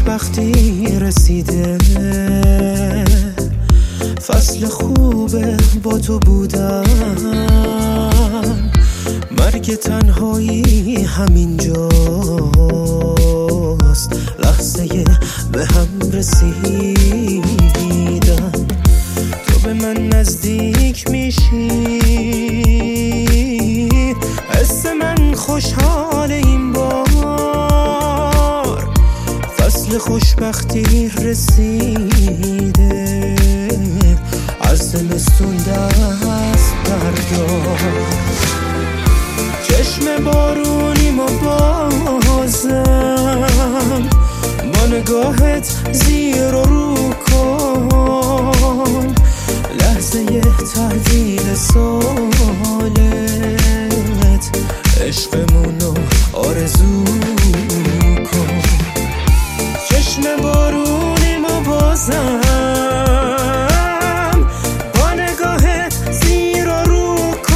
خوشبختی رسیده، فصل خوبه با تو بودم، مرگ تنهایی همینجاست، لحظه به هم رسیدم. تو به من نزدیک میشی، حس من خوشحال این بار، فصل خوشبختی رسیده، از زمستون دست بردار. چشم بارونیم و بازم با نگاهت زیر و رو کن، لحظه تحویل سالت، عشقمونو آرزو کن. چشم بارونیم و بازم با نگاهت زیر و رو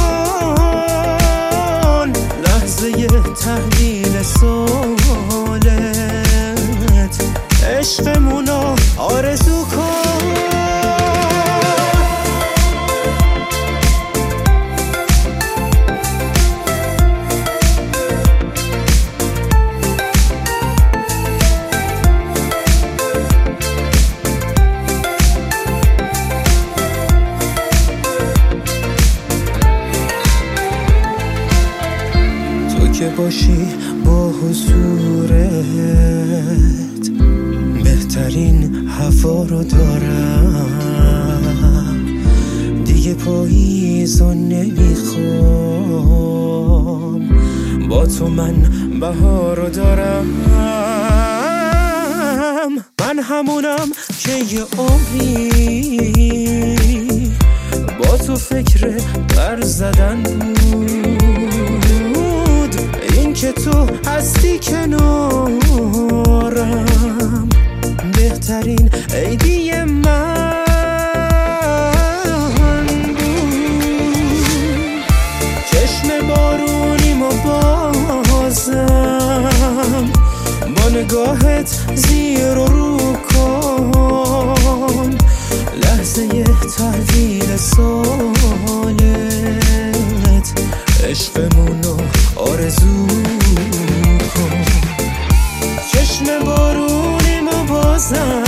کن، لحظه تحویل سالت، عشقمونو آرزو کن. که باشی با حضورت، بهترین هوا رو دارم، دیگه پاییزو نمیخوام، با تو من بهار رو دارم. من همونم که یه عمری با تو فکر بر زدن بود، این که تو هستی کنارم، بهترین عیدی من بود. چشم بارونیم و بازم با نگاهت زیر و رو کن، لحظه تحویل سالت، عشقمونو آرزو کن. چشم بارونیم و بازم